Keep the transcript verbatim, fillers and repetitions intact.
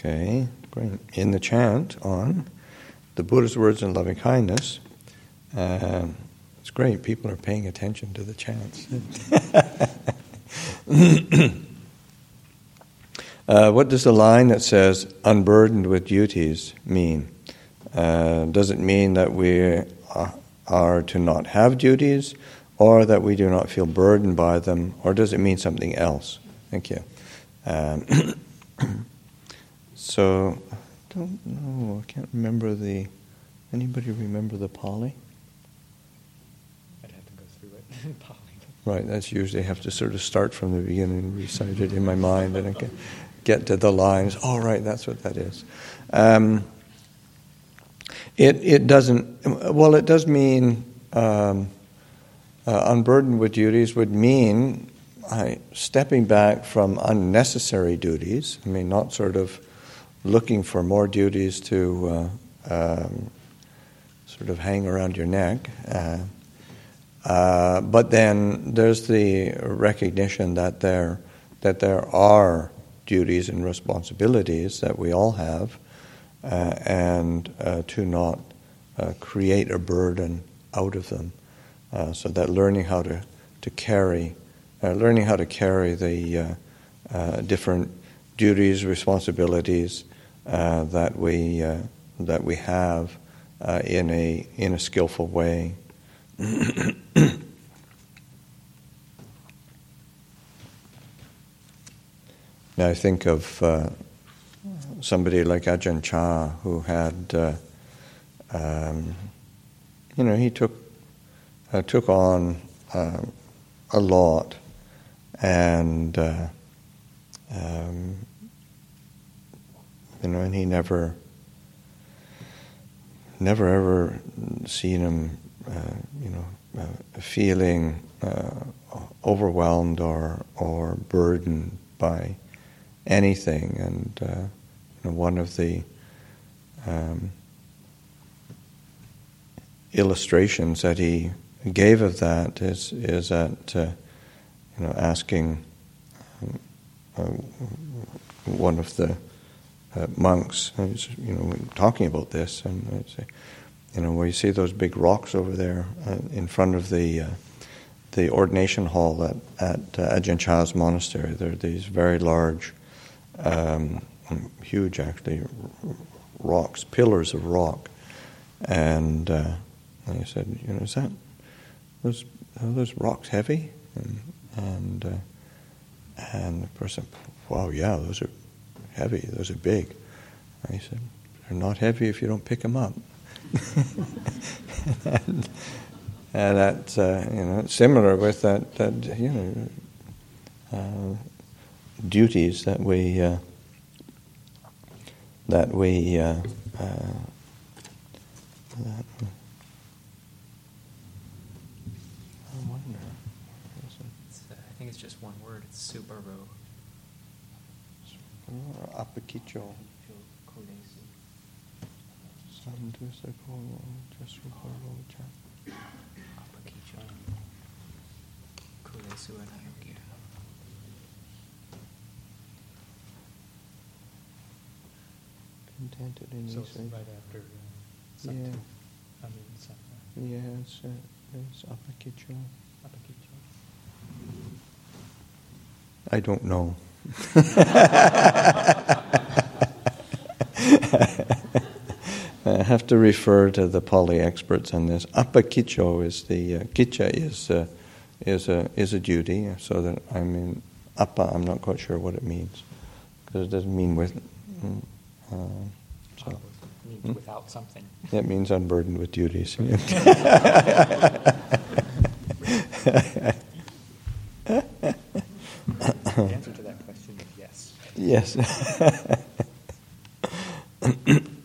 Okay, great. In the chant on the Buddha's words and loving kindness, uh, it's great. People are paying attention to the chants. uh, what does the line that says "unburdened with duties" mean? Uh, does it mean that we are to not have duties, or that we do not feel burdened by them, or does it mean something else? Thank you. Um, so, I don't know, I can't remember the, anybody remember the Pali? I'd have to go through it in Pali. Right, that's usually, I have to sort of start from the beginning and recite it in my mind, and I can get to the lines. Oh, right, that's what that is. Um, it it doesn't, well, it does mean, um, uh, unburdened with duties would mean I, stepping back from unnecessary duties. I mean, not sort of looking for more duties to uh, um, sort of hang around your neck. Uh, uh, but then there's the recognition that there that there are duties and responsibilities that we all have, uh, and uh, to not uh, create a burden out of them. Uh, so that learning how to to carry. Uh, learning how to carry the uh, uh, different duties, responsibilities uh, that we uh, that we have uh, in a in a skillful way. Now I think of uh, somebody like Ajahn Chah, who had, uh, um, you know, he took uh, took on uh, a lot. And, uh, um, you know, and he never, never ever seen him, uh, you know, uh, feeling uh, overwhelmed or or burdened by anything. And, uh, you know, one of the um, illustrations that he gave of that is is that. Uh, You know, asking um, uh, one of the uh, monks, you know, talking about this, and I say, you know, where you see those big rocks over there uh, in front of the uh, the ordination hall at at uh, Ajahn Chah's monastery. There are these very large, um, huge, actually, rocks, pillars of rock, and, uh, and he said, you know, is that those are those rocks heavy? And, And uh, and the person, wow, yeah, those are heavy, those are big. And he said, they're not heavy if you don't pick them up. and, and that's, uh, you know, similar with that, that you know, uh, duties that we, uh, that we, uh, uh, that, Just one word. It's Subaru. Apakicho. Apakicho. Kuresu Anayogi. Contented in So these it's right after uh, yeah. I mean, something. Yeah, it's, uh, it's Apakicho. Apakicho. I don't know. I have to refer to the Pali experts on this. Apakicho is the uh, kicha is uh, is a is a duty. So that I mean apa, I'm not quite sure what it means because it doesn't mean with. Uh, so It means hmm? without something. It means unburdened with duties. The answer to that question is yes. Yes.